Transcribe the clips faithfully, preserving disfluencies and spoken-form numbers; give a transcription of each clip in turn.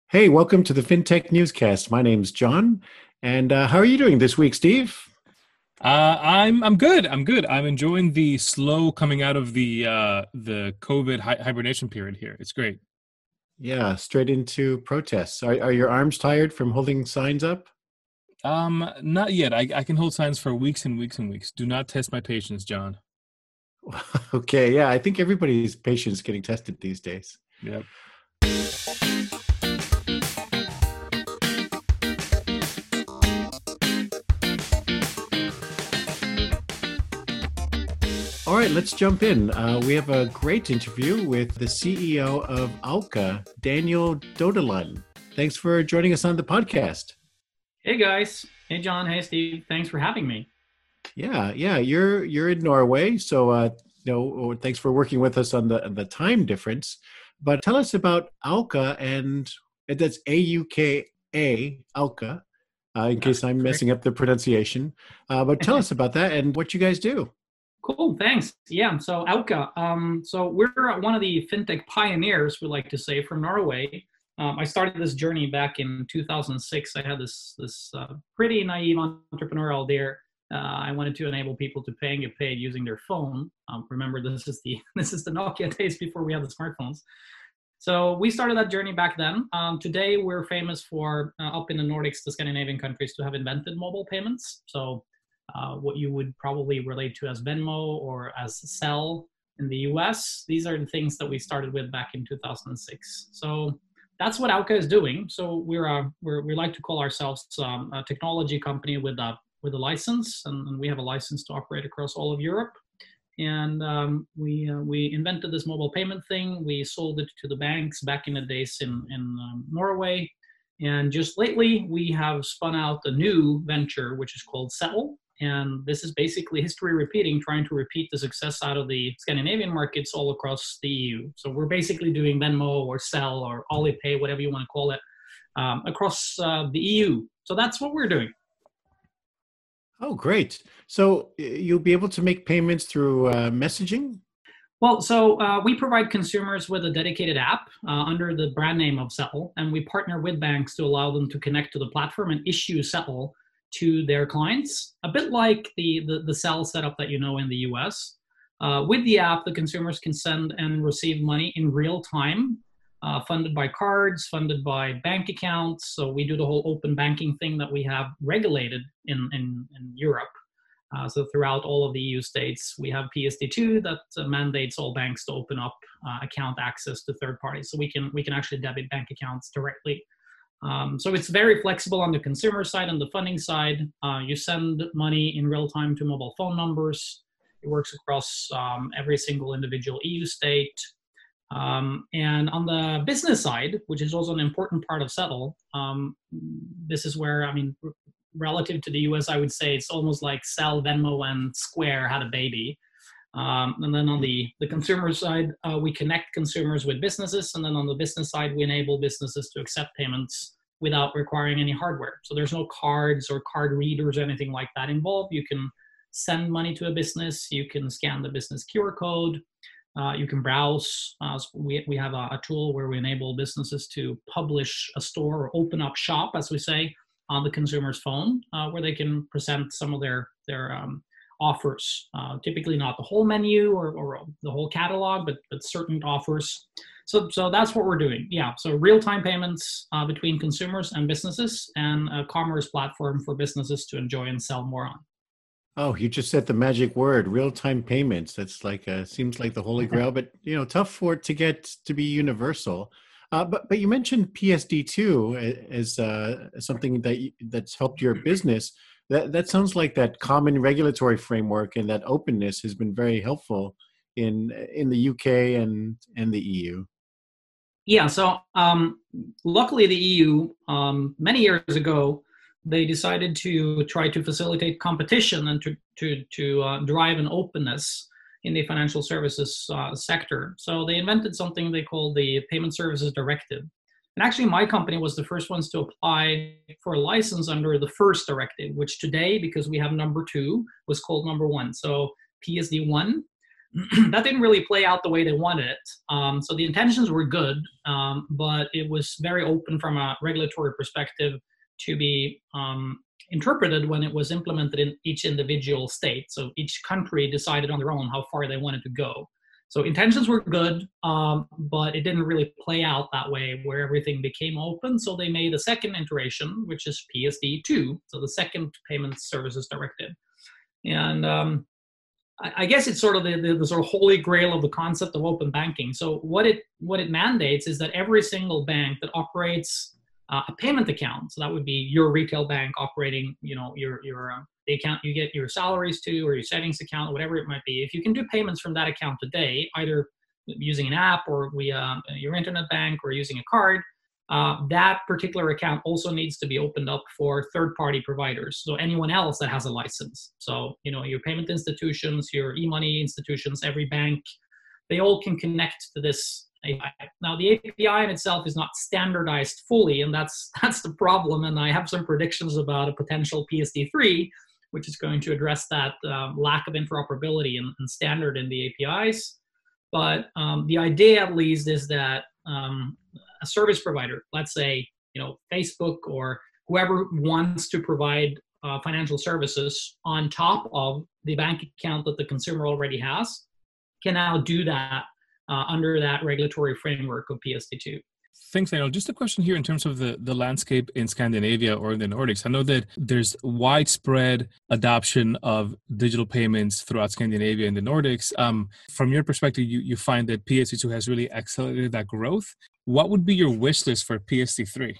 Hey, welcome to the FinTech Newscast. My name's John, and uh, how are you doing this week, Steve? Uh, I'm I'm good. I'm good. I'm enjoying the slow coming out of the uh, the COVID hi hibernation period here. It's great. Yeah, straight into protests. Are, are your arms tired from holding signs up? Um, not yet. I, I can hold signs for weeks and weeks and weeks. Do not test my patience, John. Okay, yeah, I think everybody's patience getting tested these days. Yep. All right, let's jump in. Uh, we have a great interview with the C E O of Alka, Daniel Dodelan. Thanks for joining us on the podcast. Hey guys. Hey John. Hey Steve. Thanks for having me. Yeah, yeah, you're you're in Norway, so uh, you know, thanks for working with us on the the time difference. But tell us about Alka, and that's A U K A, Alka, uh, in That's case I'm correct. messing up the pronunciation. Uh, but tell us about that and what you guys do. Cool. Thanks. Yeah. So Auka. Um, so we're one of the fintech pioneers, we like to say, from Norway. Um, I started this journey back in two thousand six. I had this this uh, pretty naive entrepreneurial idea. Uh, I wanted to enable people to pay and get paid using their phone. Um, remember, this is the this is the Nokia days before we had the smartphones. So we started that journey back then. Um, today, we're famous for uh, up in the Nordics, the Scandinavian countries, to have invented mobile payments. So uh, what you would probably relate to as Venmo or as Zelle in the U S, these are the things that we started with back in two thousand six. So that's what Auka is doing. So we're, a, we're we like to call ourselves um, a technology company with a with a license, and, and we have a license to operate across all of Europe. And um, we uh, we invented this mobile payment thing. We sold it to the banks back in the days in in um, Norway, and just lately we have spun out a new venture which is called Settle. And this is basically history repeating, trying to repeat the success out of the Scandinavian markets all across the E U. So we're basically doing Venmo or Zelle or Alipay, whatever you want to call it, um, across uh, the E U. So that's what we're doing. Oh, great. So y- you'll be able to make payments through uh, messaging? Well, so uh, we provide consumers with a dedicated app uh, under the brand name of Settle, and we partner with banks to allow them to connect to the platform and issue Settle to their clients, a bit like the the, the Zelle setup that you know in the U S. Uh, with the app, the consumers can send and receive money in real time, uh, funded by cards, funded by bank accounts. So we do the whole open banking thing that we have regulated in, in, in Europe. Uh, so throughout all of the E U states, we have P S D two that uh, mandates all banks to open up uh, account access to third parties. So we can we can actually debit bank accounts directly. Um, so it's very flexible on the consumer side and the funding side. Uh, you send money in real time to mobile phone numbers. It works across um, every single individual E U state. Um, and on the business side, which is also an important part of Settle, um, this is where, I mean, r- relative to the U S, I would say it's almost like Zelle, Venmo, and Square had a baby. Um, and then on the, the consumer side, uh, we connect consumers with businesses. And then on the business side, we enable businesses to accept payments without requiring any hardware. So there's no cards or card readers or anything like that involved. You can send money to a business. You can scan the business Q R code. Uh, you can browse. Uh, so we, we have a, a tool where we enable businesses to publish a store or open up shop, as we say, on the consumer's phone, uh, where they can present some of their, their um, offers. Uh, typically not the whole menu or, or the whole catalog, but, but certain offers. So, so that's what we're doing. Yeah. So real-time payments uh, between consumers and businesses, and a commerce platform for businesses to enjoy and sell more on. Oh, you just said the magic word, real-time payments. That's like uh seems like the holy grail, but you know, tough for it to get to be universal. Uh, but but you mentioned P S D two as uh, something that you, that's helped your business. That that sounds like that common regulatory framework and that openness has been very helpful in in the U K and and the E U. Yeah, so um, luckily the E U, um, many years ago, they decided to try to facilitate competition and to, to, to uh, drive an openness in the financial services uh, sector. So they invented something they called the Payment Services Directive. And actually, my company was the first ones to apply for a license under the first directive, which today, because we have number two, was called number one. So P S D one. that didn't really play out the way they wanted it. Um, so the intentions were good, um, but it was very open from a regulatory perspective to be um, interpreted when it was implemented in each individual state. So each country decided on their own how far they wanted to go. So intentions were good, um, but it didn't really play out that way where everything became open. So they made a second iteration, which is P S D two, so the second Payment Services Directive. And um, I, I guess it's sort of the, the, the sort of holy grail of the concept of open banking. So what it what it mandates is that every single bank that operates uh, a payment account, so that would be your retail bank operating, you know, your your uh, the account you get your salaries to, or your savings account, whatever it might be. If you can do payments from that account today, either using an app or via your internet bank or using a card, uh, that particular account also needs to be opened up for third-party providers. So anyone else that has a license. So, you know, your payment institutions, your e-money institutions, every bank, they all can connect to this A P I. Now, the A P I in itself is not standardized fully, and that's that's the problem. And I have some predictions about a potential P S D three, which is going to address that um, lack of interoperability and, and standard in the A P Is. But um, the idea, at least, is that um, a service provider, let's say, you know, Facebook or whoever wants to provide uh, financial services on top of the bank account that the consumer already has, can now do that uh, under that regulatory framework of P S D two. Thanks, Daniel. Just a question here in terms of the, the landscape in Scandinavia or the Nordics. I know that there's widespread adoption of digital payments throughout Scandinavia and the Nordics. Um, from your perspective, you, you find that P S D two has really accelerated that growth. What would be your wish list for P S D three?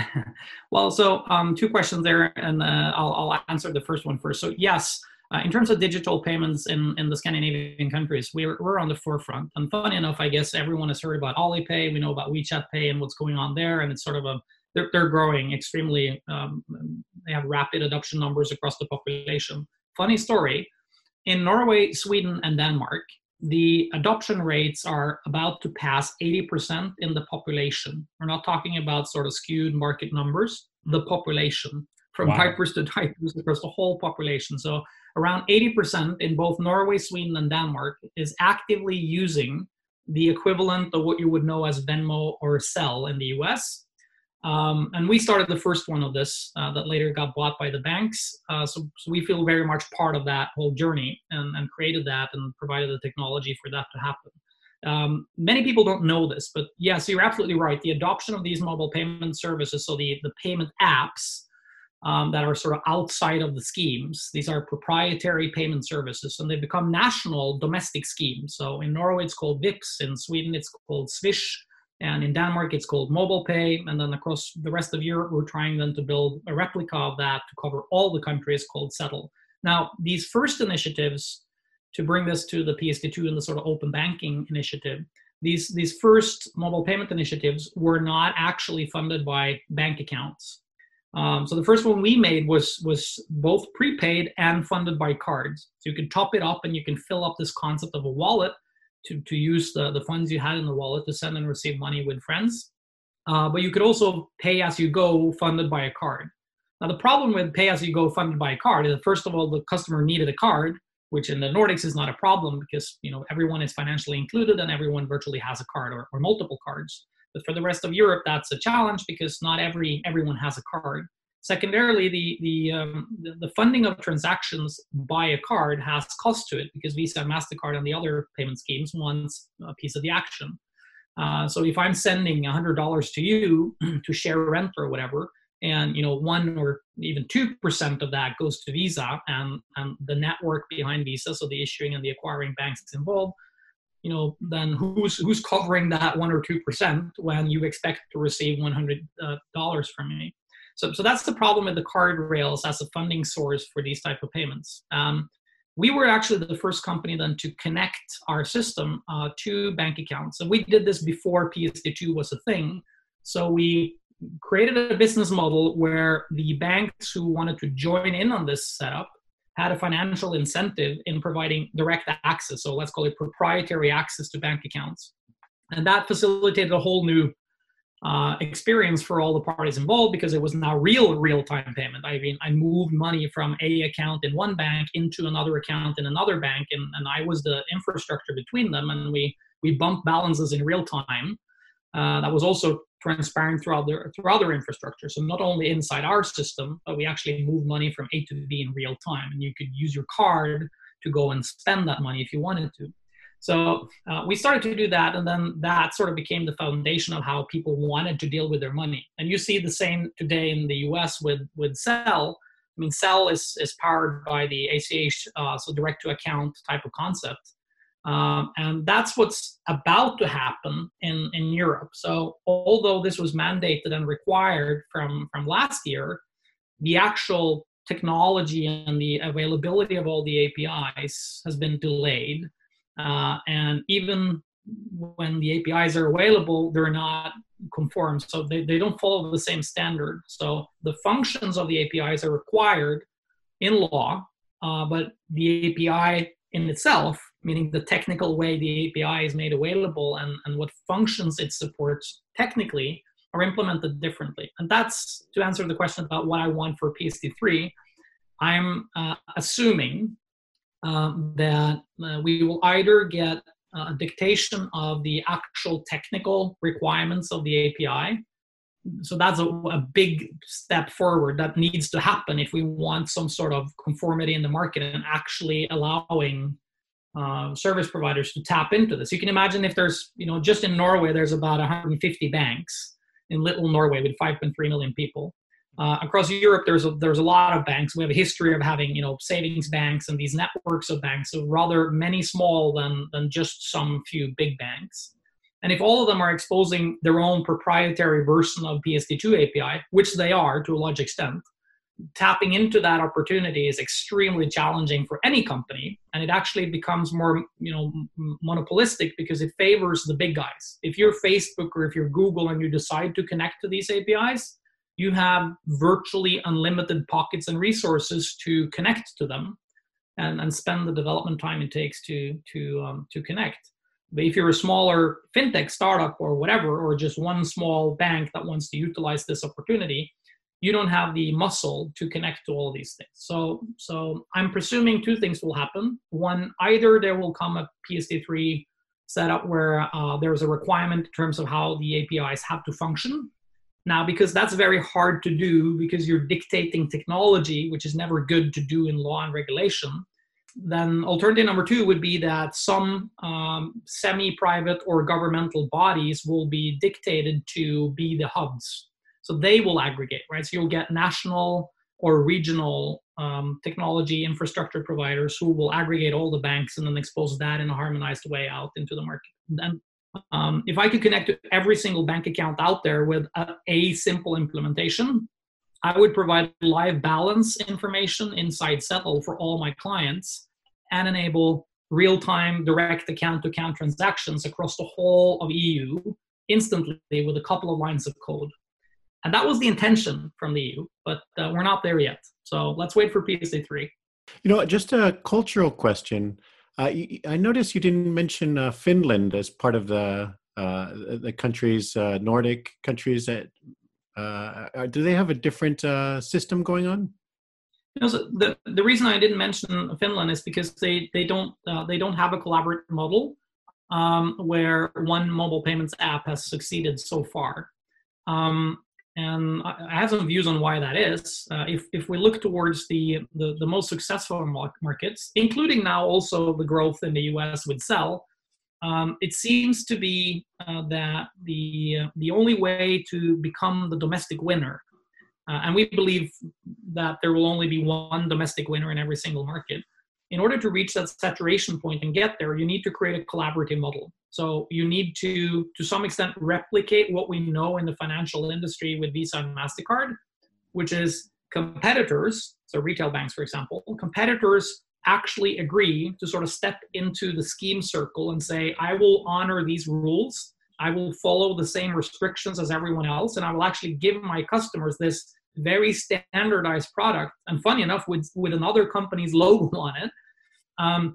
Well, so um, two questions there, and uh, I'll, I'll answer the first one first. So yes, Uh, in terms of digital payments in, in the Scandinavian countries, we're, we're on the forefront. And funny enough, I guess everyone has heard about Alipay. We know about WeChat Pay and what's going on there. And it's sort of a, they're, they're growing extremely, um, they have rapid adoption numbers across the population. Funny story, in Norway, Sweden, and Denmark, the adoption rates are about to pass eighty percent in the population. We're not talking about sort of skewed market numbers, the population, from Wow. diapers to diapers across the whole population. So around eighty percent in both Norway, Sweden, and Denmark is actively using the equivalent of what you would know as Venmo or Zelle in the U S. Um, and we started the first one of this uh, that later got bought by the banks. Uh, so, so we feel very much part of that whole journey and, and created that and provided the technology for that to happen. Um, many people don't know this, but yes, you're absolutely right. The adoption of these mobile payment services, so the, the payment apps, Um, that are sort of outside of the schemes. These are proprietary payment services, and they become national domestic schemes. So in Norway, it's called Vipps. In Sweden, it's called Swish. And in Denmark, it's called MobilePay. And then across the rest of Europe, we're trying then to build a replica of that to cover all the countries called Settle. Now, these first initiatives, to bring this to the P S D two and the sort of open banking initiative, these, these first mobile payment initiatives were not actually funded by bank accounts. Um, so the first one we made was was both prepaid and funded by cards. So you can top it up and you can fill up this concept of a wallet to, to use the, the funds you had in the wallet to send and receive money with friends. Uh, but you could also pay as you go funded by a card. Now the problem with pay as you go funded by a card is that first of all, the customer needed a card, which in the Nordics is not a problem because, you know, everyone is financially included and everyone virtually has a card or, or multiple cards. But for the rest of Europe, that's a challenge because not every everyone has a card. Secondarily, the the, um, the the funding of transactions by a card has cost to it because Visa and MasterCard and the other payment schemes wants a piece of the action. Uh, so if I'm sending one hundred dollars to you to share rent or whatever, and you know one or even two percent of that goes to Visa and, and the network behind Visa, so the issuing and the acquiring banks involved, you know, then who's who's covering that one or two percent when you expect to receive one hundred dollars from me? So, so that's the problem with the card rails as a funding source for these type of payments. Um, we were actually the first company then to connect our system uh, to bank accounts. And we did this before P S D two was a thing. So we created a business model where the banks who wanted to join in on this setup had a financial incentive in providing direct access. So let's call it proprietary access to bank accounts. And that facilitated a whole new uh, experience for all the parties involved because it was now real real-time payment. I mean, I moved money from a account in one bank into another account in another bank, and, and I was the infrastructure between them, and we we bumped balances in real time. Uh, that was also transparent through other, through other infrastructure. So not only inside our system, but we actually move money from A to B in real time. And you could use your card to go and spend that money if you wanted to. So uh, we started to do that, and then that sort of became the foundation of how people wanted to deal with their money. And you see the same today in the U S with, with Zelle. I mean, Zelle is, is powered by the A C H, uh, so direct-to-account type of concept. Um, and that's what's about to happen in, in Europe. So although this was mandated and required from, from last year, the actual technology and the availability of all the A P Is has been delayed. Uh, and even when the A P Is are available, they're not conform. So they, they don't follow the same standard. So the functions of the A P Is are required in law, uh, but the A P I in itself, meaning the technical way the A P I is made available and, and what functions it supports technically, are implemented differently. And that's to answer the question about what I want for P S D three. I'm uh, assuming um, that uh, we will either get uh, a dictation of the actual technical requirements of the A P I. So that's a, a big step forward that needs to happen if we want some sort of conformity in the market and actually allowing uh, service providers to tap into this. You can imagine if there's, you know, just in Norway, there's about one hundred fifty banks in little Norway with five point three million people. Uh, across Europe, there's a, there's a lot of banks. We have a history of having, you know, savings banks and these networks of banks, so rather many small than, than just some few big banks. And if all of them are exposing their own proprietary version of P S D two A P I, which they are to a large extent, tapping into that opportunity is extremely challenging for any company. And it actually becomes more, you know, monopolistic because it favors the big guys. If you're Facebook or if you're Google and you decide to connect to these A P Is, you have virtually unlimited pockets and resources to connect to them and, and spend the development time it takes to, to, um, to connect. But if you're a smaller fintech startup or whatever, or just one small bank that wants to utilize this opportunity, you don't have the muscle to connect to all these things. So, so I'm presuming two things will happen. One, either there will come a P S D three setup where uh, there's a requirement in terms of how the A P Is have to function. Now, because that's very hard to do because you're dictating technology, which is never good to do in law and regulation, then alternative number two would be that some um, semi-private or governmental bodies will be dictated to be the hubs. So they will aggregate, right? So you'll get national or regional um, technology infrastructure providers who will aggregate all the banks and then expose that in a harmonized way out into the market. And um, if I could connect to every single bank account out there with a, a simple implementation, I would provide live balance information inside Settle for all my clients and enable real-time direct account-to-account transactions across the whole of E U instantly with a couple of lines of code. And that was the intention from the E U, but uh, we're not there yet. So let's wait for P S D three. You know, just a cultural question. Uh, I noticed you didn't mention uh, Finland as part of the uh, the countries, uh, Nordic countries that Uh, do they have a different uh, system going on? You know, so the the reason I didn't mention Finland is because they they don't uh, they don't have a collaborative model um, where one mobile payments app has succeeded so far, um, and I have some views on why that is. Uh, if if we look towards the, the the most successful markets, including now also the growth in the U S with Zelle. Um, it seems to be uh, that the uh, the only way to become the domestic winner, uh, and we believe that there will only be one domestic winner in every single market. In order to reach that saturation point and get there, you need to create a collaborative model. So you need to, to some extent, replicate what we know in the financial industry with Visa and MasterCard, which is competitors, so retail banks, for example, competitors actually agree to sort of step into the scheme circle and say, I will honor these rules. I will follow the same restrictions as everyone else. And I will actually give my customers this very standardized product. And funny enough, with, with another company's logo on it. Um,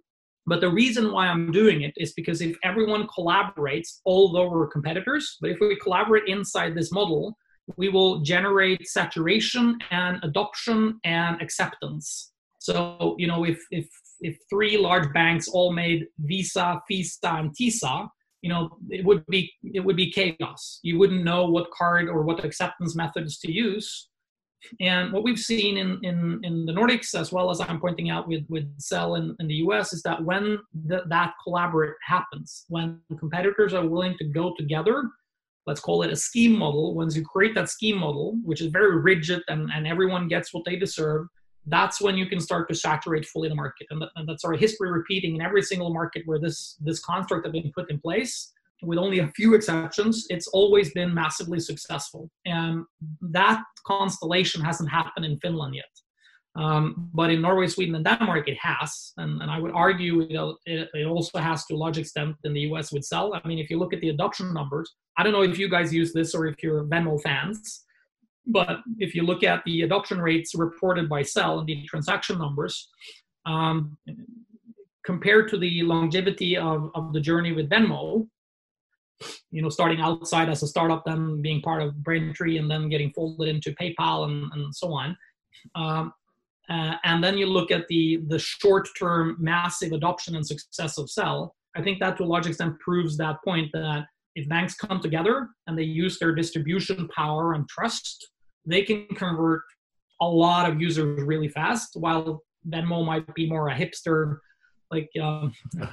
But the reason why I'm doing it is because if everyone collaborates, although we're competitors, but if we collaborate inside this model, we will generate saturation and adoption and acceptance. So, you know, if if if three large banks all made Visa, Visa, and Tisa, you know, it would be it would be chaos. You wouldn't know what card or what acceptance methods to use. And what we've seen in, in, in the Nordics, as well as I'm pointing out with, with Zelle in, in the U S, is that when the, that collaborate happens, when competitors are willing to go together, let's call it a scheme model, once you create that scheme model, which is very rigid and, and everyone gets what they deserve, that's when you can start to saturate fully the market. And, that, and that's our history repeating in every single market where this, this construct has been put in place. With only a few exceptions, it's always been massively successful. And that constellation hasn't happened in Finland yet. Um, but in Norway, Sweden, and Denmark, it has. And, and I would argue you know, it, it also has to a large extent in the U S with Zelle. I mean, if you look at the adoption numbers, I don't know if you guys use this or if you're Venmo fans, but if you look at the adoption rates reported by Zelle and the transaction numbers, um, compared to the longevity of, of the journey with Venmo, you know, starting outside as a startup, then being part of Braintree, and then getting folded into PayPal and, and so on. Um, uh, and then you look at the the short-term massive adoption and success of Zelle. I think that to a large extent proves that point that if banks come together and they use their distribution power and trust, they can convert a lot of users really fast, while Venmo might be more a hipster, like um,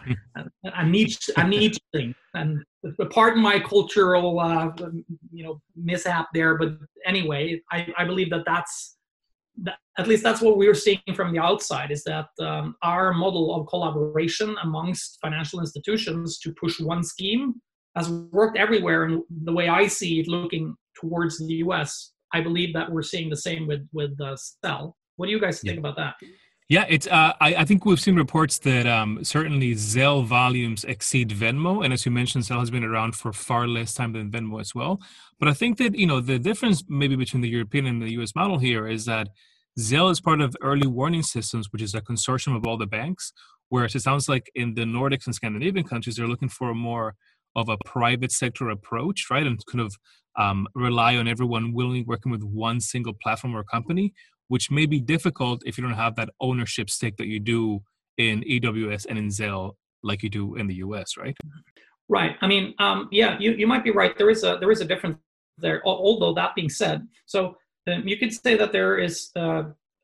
a niche, a niche thing. And pardon my cultural, uh, you know, mishap there. But anyway, I, I believe that that's, that, at least that's what we're seeing from the outside, is that um, our model of collaboration amongst financial institutions to push one scheme has worked everywhere. And the way I see it looking towards the U S, I believe that we're seeing the same with, with uh, Zelle. What do you guys think yeah. about that? Yeah, it's. Uh, I, I think we've seen reports that um, certainly Zelle volumes exceed Venmo, and as you mentioned, Zelle has been around for far less time than Venmo as well. But I think that you know the difference maybe between the European and the U S model here is that Zelle is part of Early Warning Systems, which is a consortium of all the banks. Whereas it sounds like in the Nordics and Scandinavian countries, they're looking for a more of a private sector approach, right, and kind of um, rely on everyone willingly working with one single platform or company, which may be difficult if you don't have that ownership stake that you do in A W S and in Zelle like you do in the U S, right? Right. I mean, um, yeah, you, you might be right. There is a there is a difference there. Although that being said, so um, you could say that there is, uh,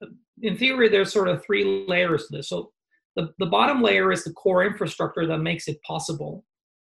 in theory, there's sort of three layers to this. So the, the bottom layer is the core infrastructure that makes it possible.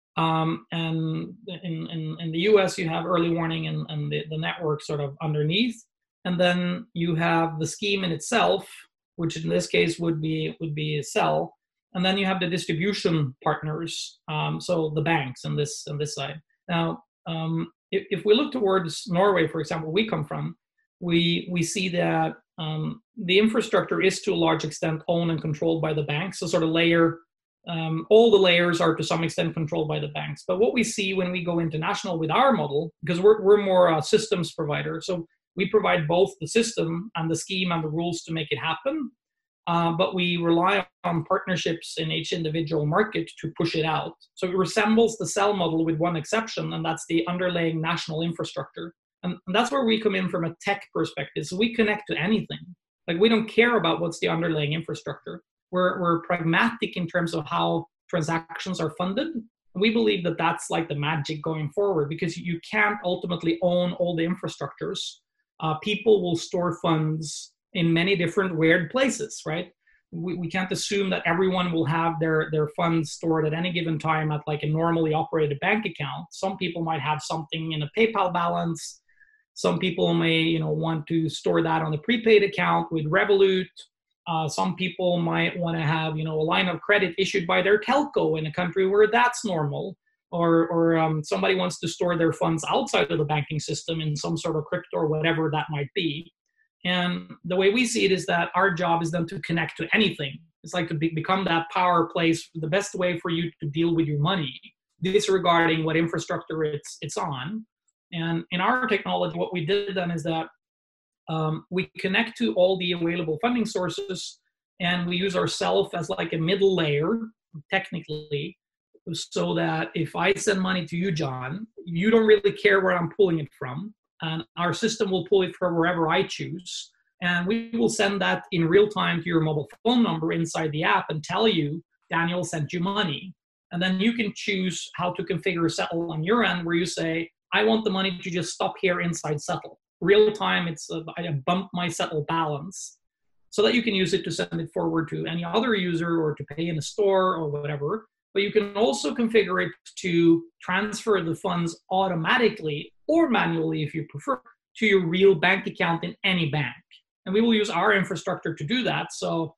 Um, and in, in, in the U S, you have early warning and, and the, the network sort of underneath. And then you have the scheme in itself, which in this case would be would be Zelle. And then you have the distribution partners, um, so the banks on this on this side. Now, um, if, if we look towards Norway, for example, we come from, we we see that um, the infrastructure is to a large extent owned and controlled by the banks. So sort of layer, um, all the layers are to some extent controlled by the banks. But what we see when we go international with our model, because we're we're more a systems provider, so we provide both the system and the scheme and the rules to make it happen, uh, but we rely on partnerships in each individual market to push it out. So it resembles the Zelle model with one exception, and that's the underlying national infrastructure. And, and that's where we come in from a tech perspective. So we connect to anything. Like, we don't care about what's the underlying infrastructure. We're, we're pragmatic in terms of how transactions are funded. We believe that that's like the magic going forward, because you can't ultimately own all the infrastructures. Uh, people will store funds in many different weird places, right? We, we can't assume that everyone will have their, their funds stored at any given time at like a normally operated bank account. Some people might have something in a PayPal balance. Some people may, you know, want to store that on a prepaid account with Revolut. Uh, some people might want to have, you know, a line of credit issued by their telco in a country where that's normal. Or, or um, somebody wants to store their funds outside of the banking system in some sort of crypto or whatever that might be. And the way we see it is that our job is then to connect to anything. It's like to be, become that power place, the best way for you to deal with your money, disregarding what infrastructure it's it's on. And in our technology, what we did then is that um, we connect to all the available funding sources, and we use ourselves as like a middle layer technically, so that if I send money to you, John, you don't really care where I'm pulling it from. And our system will pull it from wherever I choose. And we will send that in real time to your mobile phone number inside the app and tell you, Daniel sent you money. And then you can choose how to configure Settle on your end, where you say, I want the money to just stop here inside Settle. Real time, it's uh, I bump my Settle balance so that you can use it to send it forward to any other user or to pay in a store or whatever. But you can also configure it to transfer the funds automatically or manually, if you prefer, to your real bank account in any bank. And we will use our infrastructure to do that. So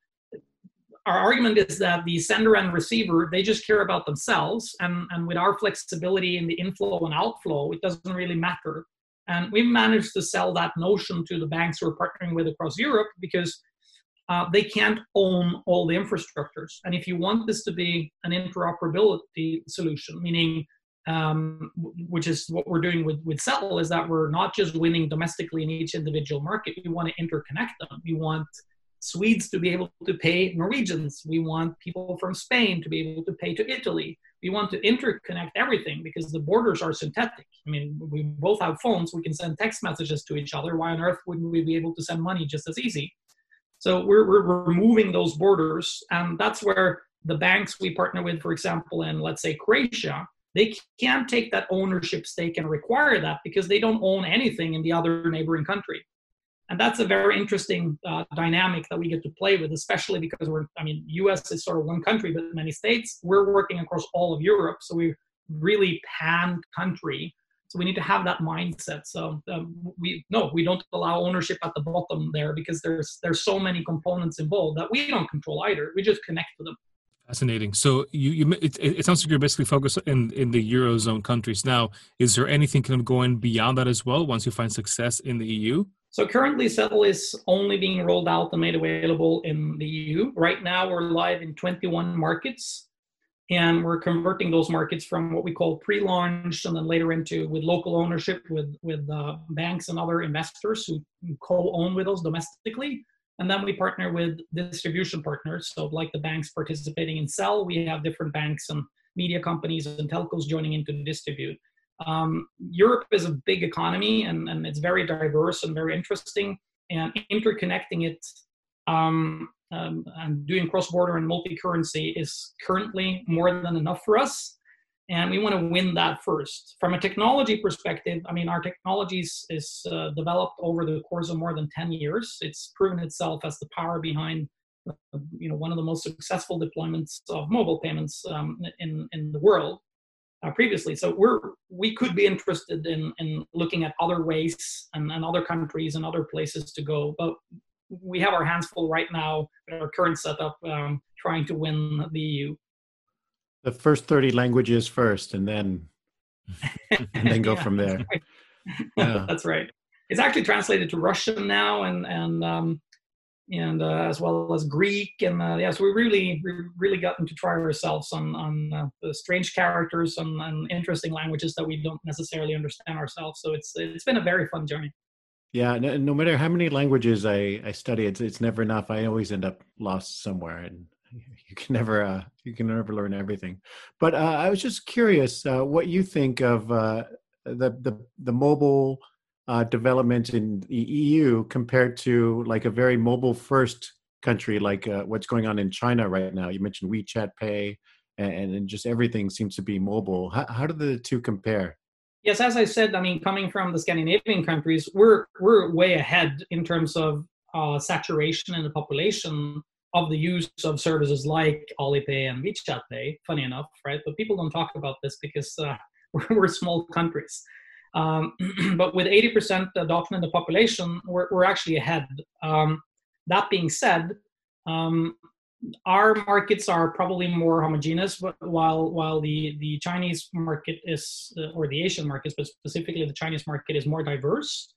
our argument is that the sender and receiver, they just care about themselves. And, and with our flexibility in the inflow and outflow, it doesn't really matter. And we've managed to sell that notion to the banks we're partnering with across Europe because uh, they can't own all the infrastructures. And if you want this to be an interoperability solution, meaning um, which is what we're doing with, with Settle, is that we're not just winning domestically in each individual market. We want to interconnect them. We want Swedes to be able to pay Norwegians. We want people from Spain to be able to pay to Italy. We want to interconnect everything because the borders are synthetic. I mean, we both have phones. We can send text messages to each other. Why on earth wouldn't we be able to send money just as easy? So we're, we're removing those borders. And that's where the banks we partner with, for example, in, let's say, Croatia, they can't take that ownership stake and require that because they don't own anything in the other neighboring country. And that's a very interesting uh, dynamic that we get to play with, especially because we're, I mean, U S is sort of one country, but many states. We're working across all of Europe. So we're really pan-country. So we need to have that mindset. So um, we no, we don't allow ownership at the bottom there because there's there's so many components involved that we don't control either. We just connect to them. Fascinating. So you, you it, it sounds like you're basically focused in, in the Eurozone countries. Now, is there anything kind of going beyond that as well once you find success in the E U? So currently Settle is only being rolled out and made available in the E U. Right now we're live in twenty-one markets, and we're converting those markets from what we call pre-launch and then later into with local ownership with, with uh, banks and other investors who co-own with us domestically. And then we partner with distribution partners. So like the banks participating in Sell, we have different banks and media companies and telcos joining in to distribute. Um, Europe is a big economy and, and it's very diverse and very interesting, and interconnecting it um, um, and doing cross-border and multi-currency is currently more than enough for us. And we want to win that first. From a technology perspective, I mean, our technology is, is uh, developed over the course of more than ten years. It's proven itself as the power behind, uh, you know, one of the most successful deployments of mobile payments um, in, in the world. Uh, previously. So we're we could be interested in, in looking at other ways and, and other countries and other places to go. But we have our hands full right now with our current setup um, trying to win the E U. The first thirty languages first and then and then go yeah, from there. That's right. Yeah. That's right. It's actually translated to Russian now and and um, and uh, as well as Greek, and uh, yes, yeah, so we really, we really gotten to try ourselves on on uh, the strange characters and, and interesting languages that we don't necessarily understand ourselves. So it's it's been a very fun journey. Yeah, no, no matter how many languages I, I study, it's it's never enough. I always end up lost somewhere, and you can never uh, you can never learn everything. But uh, I was just curious uh, what you think of uh, the the the mobile Uh, development in the E U compared to like a very mobile first country like uh, what's going on in China right now. You mentioned WeChat Pay and, and just everything seems to be mobile. How, how do the two compare? Yes, as I said, I mean, coming from the Scandinavian countries, we're we're way ahead in terms of uh, saturation in the population of the use of services like Alipay and WeChat Pay, funny enough, right? But people don't talk about this because uh, we're, we're small countries. Um, but with eighty percent adoption in the population, we're, we're actually ahead. Um, that being said, um, our markets are probably more homogeneous, but while while the, the Chinese market is, uh, or the Asian markets, but specifically the Chinese market is more diverse.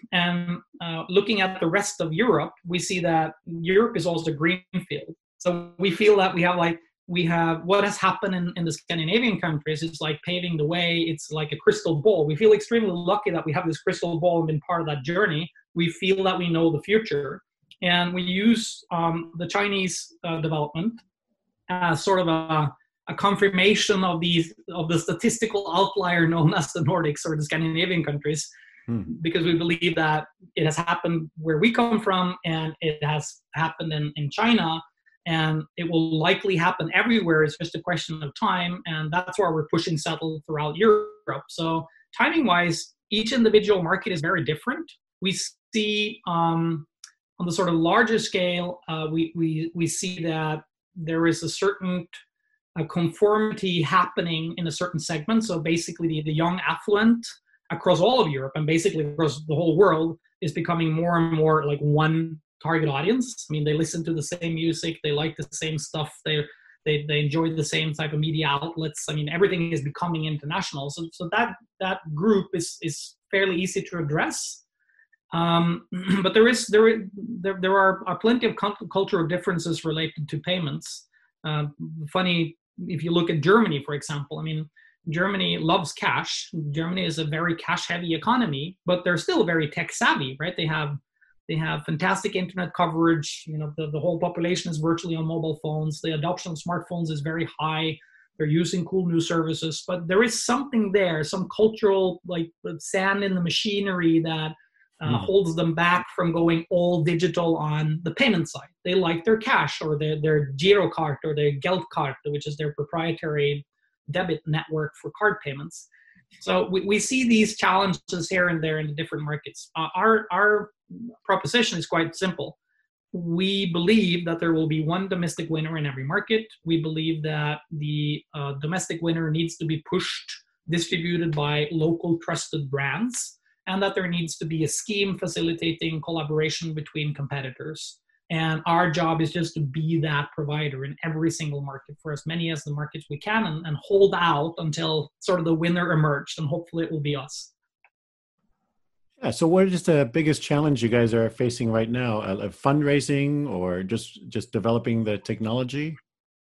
And uh, looking at the rest of Europe, we see that Europe is also greenfield. So we feel that we have like, we have what has happened in, in the Scandinavian countries is like paving the way. It's like a crystal ball. We feel extremely lucky that we have this crystal ball and been part of that journey. We feel that we know the future. And we use um, the Chinese uh, development as sort of a, a confirmation of these of the statistical outlier known as the Nordics or the Scandinavian countries, hmm. because we believe that it has happened where we come from, and it has happened in, in China, and it will likely happen everywhere. It's just a question of time, and that's why we're pushing Settle throughout Europe. So timing-wise, each individual market is very different. We see um, on the sort of larger scale, uh, we, we, we see that there is a certain uh, conformity happening in a certain segment. So basically the, the young affluent across all of Europe and basically across the whole world is becoming more and more like one target audience. I mean, they listen to the same music, they like the same stuff, they they they enjoy the same type of media outlets. I mean, everything is becoming international. So so that that group is is fairly easy to address. Um, but there is there there there are, are plenty of cultural differences related to payments. Uh, funny, if you look at Germany, for example, I mean, Germany loves cash. Germany is a very cash-heavy economy, but they're still very tech-savvy, right? They have they have fantastic internet coverage. You know, the, the whole population is virtually on mobile phones. The adoption of smartphones is very high. They're using cool new services, but there is something there, some cultural like sand in the machinery that uh, mm. holds them back from going all digital on the payment side. They like their cash or their their Girocard or their Geldkarte, which is their proprietary debit network for card payments. So we, we see these challenges here and there in the different markets. Uh, our our proposition is quite simple. We believe that there will be one domestic winner in every market. We believe that the uh, domestic winner needs to be pushed, distributed by local trusted brands, and that there needs to be a scheme facilitating collaboration between competitors. And our job is just to be that provider in every single market for as many as the markets we can, and, and hold out until sort of the winner emerged, and hopefully it will be us. Yeah, so what is the biggest challenge you guys are facing right now? Uh, fundraising or just just developing the technology?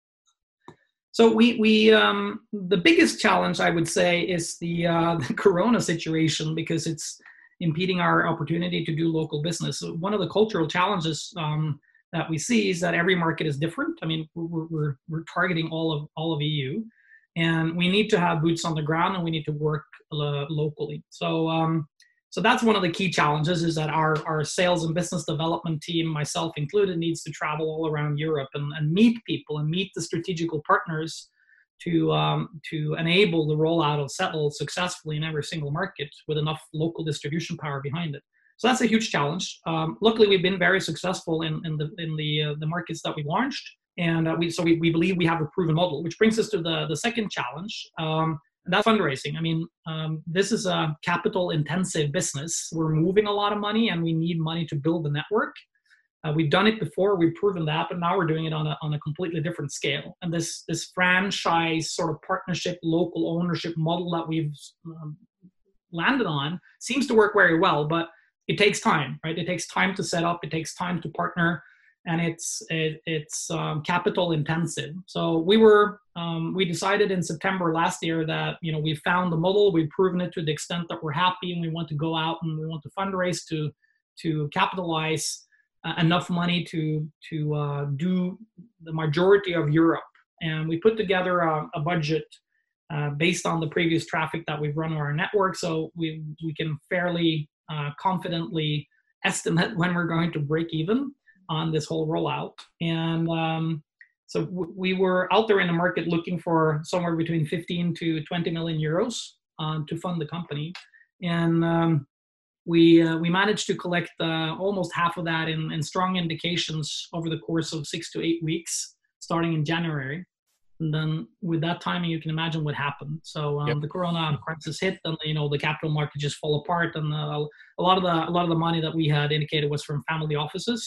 So we we um, the biggest challenge, I would say, is the, uh, the Corona situation, because it's impeding our opportunity to do local business. So one of the cultural challenges um, that we see is that every market is different. I mean, we're, we're, we're targeting all of all of E U, and we need to have boots on the ground, and we need to work uh, locally. So um, so that's one of the key challenges, is that our, our sales and business development team, myself included, needs to travel all around Europe and, and meet people and meet the strategical partners to um, to enable the rollout of Settle successfully in every single market with enough local distribution power behind it. So that's a huge challenge. Um, luckily, we've been very successful in, in the in the uh, the markets that we launched, and uh, we so we, we believe we have a proven model, which brings us to the the second challenge. Um, and that's fundraising. I mean, um, this is a capital-intensive business. We're moving a lot of money, and we need money to build the network. Uh, we've done it before, we've proven that, but now we're doing it on a on a completely different scale. And this this franchise sort of partnership, local ownership model that we've um, landed on seems to work very well, but it takes time, right? It takes time to set up, it takes time to partner, and it's it, it's um, capital intensive. So we were um, we decided in September last year that, you know, we found the model, we've proven it to the extent that we're happy, and we want to go out and we want to fundraise to to capitalize Uh, enough money to to uh, do the majority of Europe. And we put together a, a budget uh, based on the previous traffic that we've run on our network, so we we can fairly uh, confidently estimate when we're going to break even on this whole rollout. And um, so w- we were out there in the market looking for somewhere between fifteen to twenty million euros uh, to fund the company. And um, We uh, we managed to collect uh, almost half of that in, in strong indications over the course of six to eight weeks, starting in January. And then with that timing, you can imagine what happened. So um, yep. the Corona crisis hit, and you know the capital market just fell apart, and uh, a lot of the a lot of the money that we had indicated was from family offices.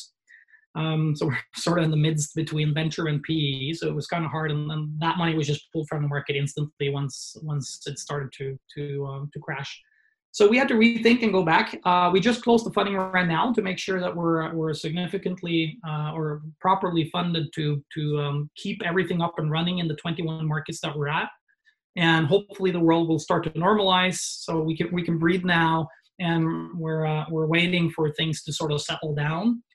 Um, so we're sort of in the midst between venture and P E. So it was kind of hard, and then that money was just pulled from the market instantly once once it started to to um, to crash. So we had to rethink and go back. Uh, we just closed the funding round now to make sure that we're we're significantly uh, or properly funded to to um, keep everything up and running in the twenty-one markets that we're at, and hopefully the world will start to normalize. So we can we can breathe now, and we're uh, we're waiting for things to sort of settle down.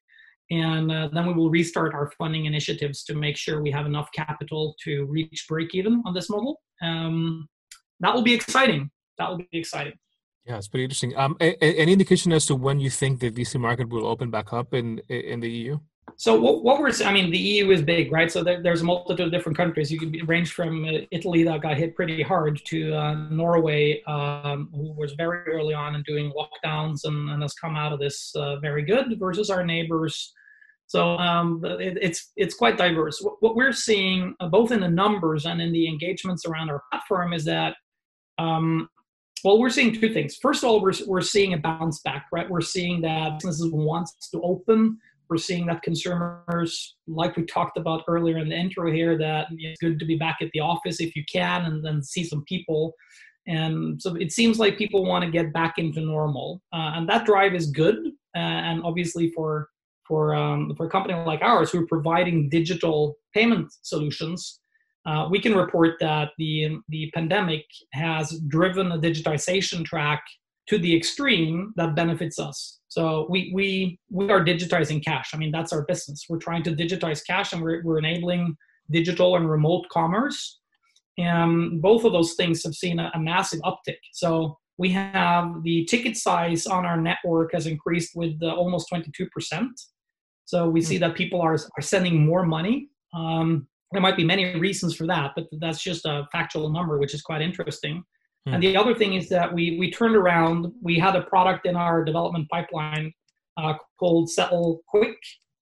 And uh, then we will restart our funding initiatives to make sure we have enough capital to reach break even on this model. Um, that will be exciting. That will be exciting. Yeah, it's pretty interesting. Um, a, a, any indication as to when you think the V C market will open back up in in the E U? So what, what we're, I mean, the E U is big, right? So there, there's a multitude of different countries. You can be, range from uh, Italy that got hit pretty hard to uh, Norway, um, who was very early on in doing lockdowns and, and has come out of this uh, very good, versus our neighbors. So um, it, it's it's quite diverse. What, what we're seeing, uh, both in the numbers and in the engagements around our platform, is that, um, well, we're seeing two things. First of all, we're we're seeing a bounce back, right? We're seeing that businesses want to open. We're seeing that consumers, like we talked about earlier in the intro here, that it's good to be back at the office if you can, and then see some people. And so it seems like people want to get back into normal, uh, and that drive is good. Uh, and obviously for for um, for a company like ours, who are providing digital payment solutions, uh, we can report that the the pandemic has driven a digitization track to the extreme that benefits us. So we we we are digitizing cash. I mean, that's our business. We're trying to digitize cash, and we're we're enabling digital and remote commerce. And both of those things have seen a, a massive uptick. So we have the ticket size on our network has increased with uh, almost twenty-two percent. So we see that people are are sending more money. Um, there might be many reasons for that, but that's just a factual number, which is quite interesting. Hmm. And the other thing is that we we turned around. We had a product in our development pipeline uh, called Settle Quick,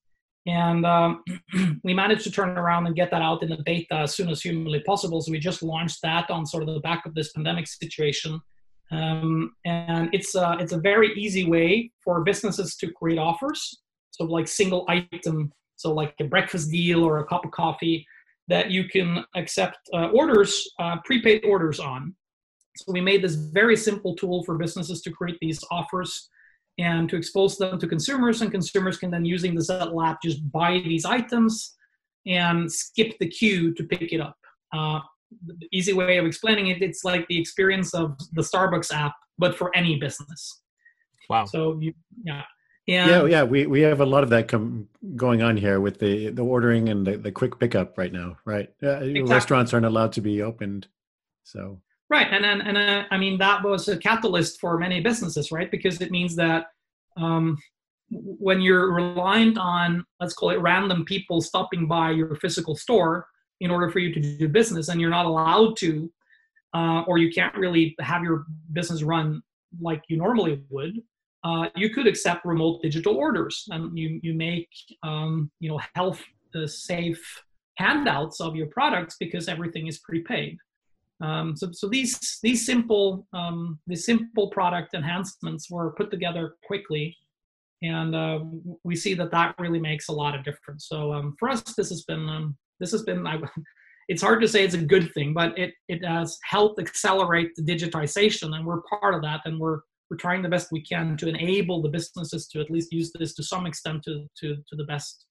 and um, we managed to turn around and get that out in the beta as soon as humanly possible. So we just launched that on sort of the back of this pandemic situation, um, and it's a, it's a very easy way for businesses to create offers. So like single item, so like a breakfast deal or a cup of coffee, that you can accept uh, orders, uh, prepaid orders on. So we made this very simple tool for businesses to create these offers and to expose them to consumers, and consumers can then, using the Settle app, just buy these items and skip the queue to pick it up. Uh, the easy way of explaining it, it's like the experience of the Starbucks app, but for any business. Wow. So you, yeah. And yeah, yeah, we, we have a lot of that com- going on here with the, the ordering and the, the quick pickup right now, right? Uh, exactly. Restaurants aren't allowed to be opened, so. Right, and and, and uh, I mean, that was a catalyst for many businesses, right? Because it means that um, when you're reliant on, let's call it random people stopping by your physical store in order for you to do business, and you're not allowed to, uh, or you can't really have your business run like you normally would, Uh, you could accept remote digital orders, and you you make um, you know health uh, safe handouts of your products because everything is prepaid. Um, so so these these simple um, these simple product enhancements were put together quickly, and uh, we see that that really makes a lot of difference. So um, for us, this has been um, this has been I, it's hard to say it's a good thing, but it it has helped accelerate the digitization, and we're part of that, and we're We're trying the best we can to enable the businesses to at least use this to some extent to to, to the best.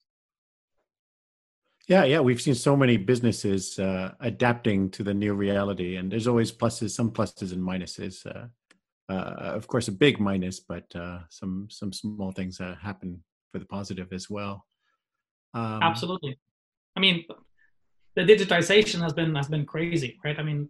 Yeah, yeah, we've seen so many businesses uh, adapting to the new reality, and there's always pluses, some pluses and minuses. Uh, uh, of course, a big minus, but uh, some some small things uh, happen for the positive as well. Um, Absolutely. I mean, the digitization has been has been crazy, right? I mean.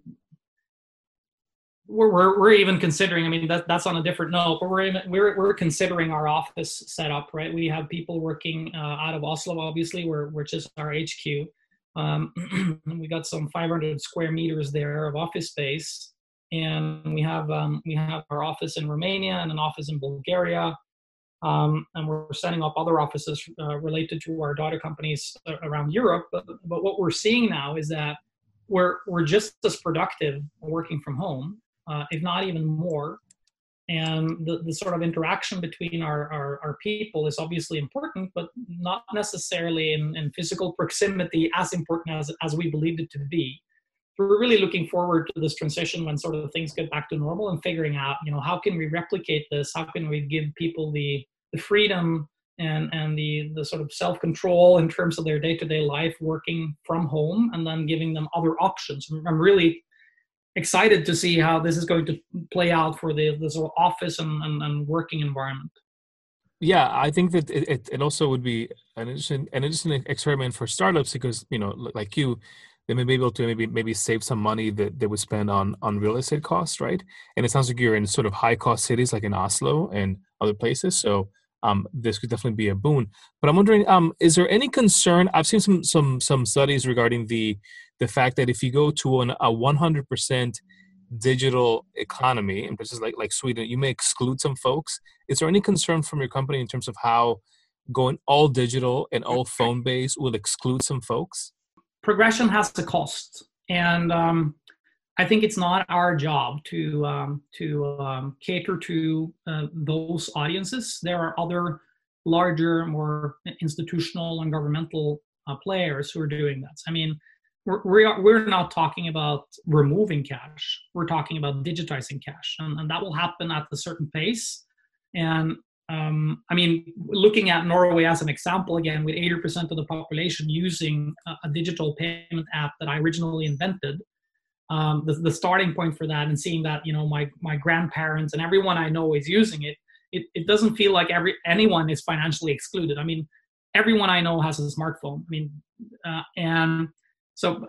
We're, we're we're even considering. I mean, that that's on a different note, but we're in, we're we're considering our office setup. Right, we have people working uh, out of Oslo, obviously, where which is our H Q. Um, we got some five hundred square meters there of office space, and we have um, we have our office in Romania and an office in Bulgaria, um, and we're setting up other offices uh, related to our daughter companies around Europe. But but what we're seeing now is that we're we're just as productive working from home. Uh, if not even more. And the, the sort of interaction between our, our, our people is obviously important, but not necessarily in, in physical proximity as important as, as we believed it to be. We're really looking forward to this transition when sort of things get back to normal, and figuring out, you know, how can we replicate this? How can we give people the, the freedom and, and the, the sort of self-control in terms of their day-to-day life working from home, and then giving them other options. I'm really excited to see how this is going to play out for the, the sort of office and, and, and working environment. Yeah, I think that it, it, it also would be an interesting an interesting experiment for startups because, you know, li- like you, they may be able to maybe maybe save some money that they would spend on on real estate costs, right? And it sounds like you're in sort of high cost cities like in Oslo and other places. So um, this could definitely be a boon. But I'm wondering, um, is there any concern? I've seen some some some studies regarding the the fact that if you go to an, a one hundred percent digital economy in places like like Sweden, you may exclude some folks. Is there any concern from your company in terms of how going all digital and all phone based will exclude some folks? Progression has a cost, and um, I think it's not our job to um, to um, cater to uh, those audiences. There are other larger, more institutional and governmental uh, players who are doing that. I mean, we're we are, we're not talking about removing cash. We're talking about digitizing cash, and, and that will happen at a certain pace. And um, I mean, looking at Norway as an example again, with eighty percent of the population using a, a digital payment app that I originally invented, um, the, the starting point for that, and seeing that, you know, my my grandparents and everyone I know is using it, it, it doesn't feel like every anyone is financially excluded. I mean, everyone I know has a smartphone. I mean, uh, and so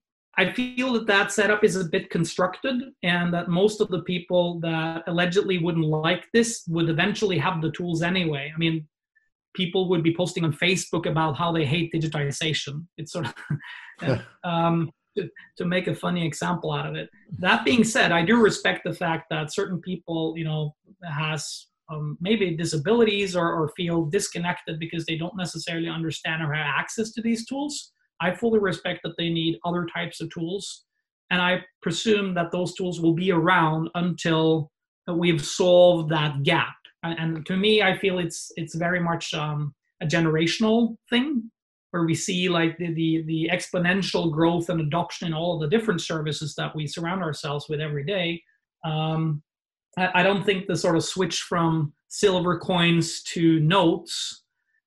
I feel that that setup is a bit constructed, and that most of the people that allegedly wouldn't like this would eventually have the tools anyway. I mean, people would be posting on Facebook about how they hate digitization. It's sort of um, to, to make a funny example out of it. That being said, I do respect the fact that certain people, you know, has um, maybe disabilities or, or feel disconnected because they don't necessarily understand or have access to these tools. I fully respect that they need other types of tools. And I presume that those tools will be around until we've solved that gap. And to me, I feel it's it's very much um, a generational thing, where we see like the, the the exponential growth and adoption in all of the different services that we surround ourselves with every day. Um, I, I don't think the sort of switch from silver coins to notes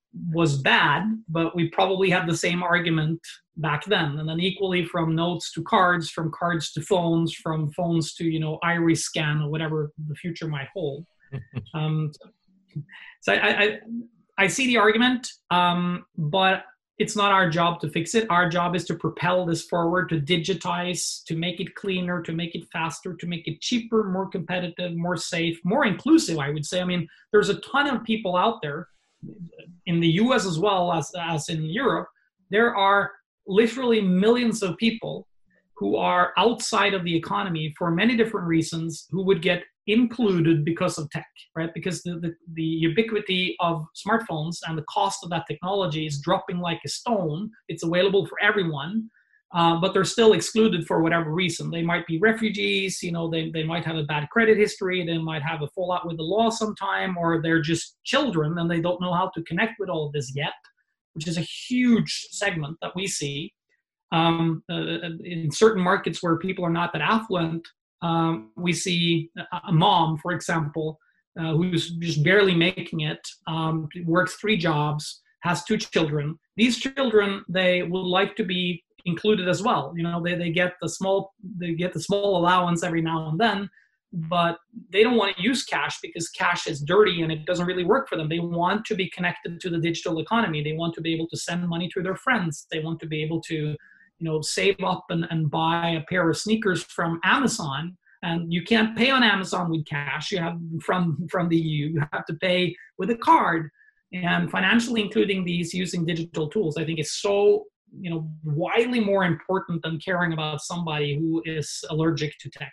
was bad, but we probably had the same argument back then. And then equally from notes to cards, from cards to phones, from phones to, you know, iris scan or whatever the future might hold. um, so I, I, I see the argument, um, but it's not our job to fix it. Our job is to propel this forward, to digitize, to make it cleaner, to make it faster, to make it cheaper, more competitive, more safe, more inclusive, I would say. I mean, there's a ton of people out there in the U S as well as, as in Europe. There are literally millions of people who are outside of the economy for many different reasons, who would get included because of tech, right? Because the, the, the ubiquity of smartphones and the cost of that technology is dropping like a stone. It's available for everyone, uh, but they're still excluded for whatever reason. They might be refugees, you know, they, they might have a bad credit history, they might have a fallout with the law sometime, or they're just children and they don't know how to connect with all of this yet, which is a huge segment that we see. Um, uh, in certain markets where people are not that affluent, um, we see a mom, for example, uh, who's just barely making it, um, works three jobs, has two children. These children, they would like to be included as well. You know, they, they get the small they get the small allowance every now and then, but they don't want to use cash because cash is dirty and it doesn't really work for them. They want to be connected to the digital economy. They want to be able to send money to their friends. They want to be able to, you know, save up and, and buy a pair of sneakers from Amazon. And you can't pay on Amazon with cash. You have from, from the E U, you have to pay with a card. And financially including these using digital tools, I think is so, you know, widely more important than caring about somebody who is allergic to tech.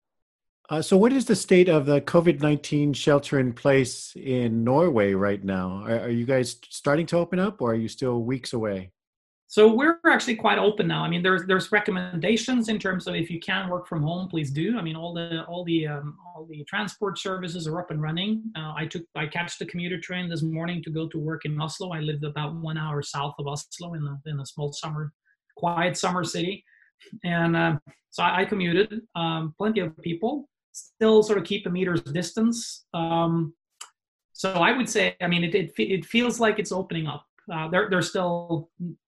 Uh, so what is the state of the COVID nineteen shelter in place in Norway right now? Are, are you guys starting to open up, or are you still weeks away? So we're actually quite open now. I mean, there's there's recommendations in terms of if you can work from home, please do. I mean, all the all the um, all the transport services are up and running. Uh, I took I catched the commuter train this morning to go to work in Oslo. I lived about one hour south of Oslo in the in a small summer, quiet summer city, and uh, so I, I commuted. Um, plenty of people still sort of keep a meter's distance. Um, so I would say, I mean, it it, it feels like it's opening up. Uh, there, there's still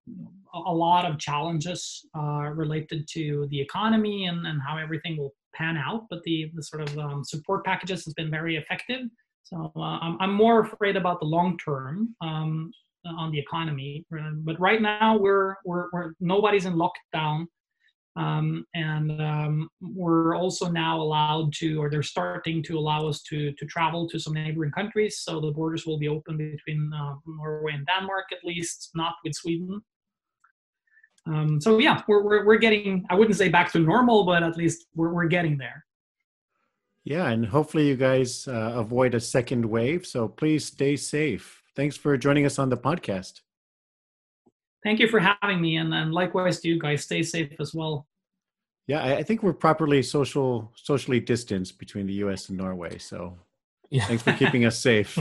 a lot of challenges uh, related to the economy and, and how everything will pan out, but the, the sort of um, support packages has been very effective. So uh, I'm, I'm more afraid about the long term um, on the economy. But right now, we're, we're, we're nobody's in lockdown. Um, and um, we're also now allowed to, or they're starting to allow us to to travel to some neighboring countries. So the borders will be open between uh, Norway and Denmark, at least, not with Sweden. Um, so yeah, we're, we're we're getting, I wouldn't say back to normal, but at least we're we're getting there. Yeah, and hopefully you guys uh, avoid a second wave. So please stay safe. Thanks for joining us on the podcast. Thank you for having me, and, and likewise to you guys. Stay safe as well. Yeah, I, I think we're properly social socially distanced between the U S and Norway. So yeah. Thanks for keeping us safe.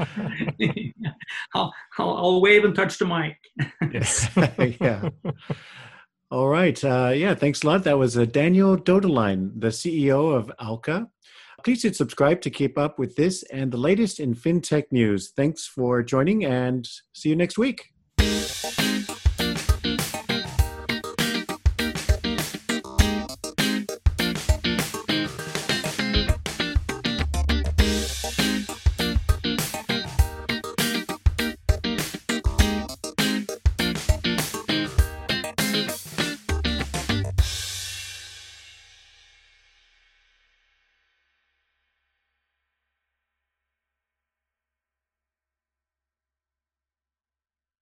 I'll, I'll, I'll wave and touch the mic. Yes. Yeah. All right. Uh, yeah, thanks a lot. That was uh, Daniel Dodelein, the C E O of Alka. Please hit subscribe to keep up with this and the latest in fintech news. Thanks for joining, and see you next week.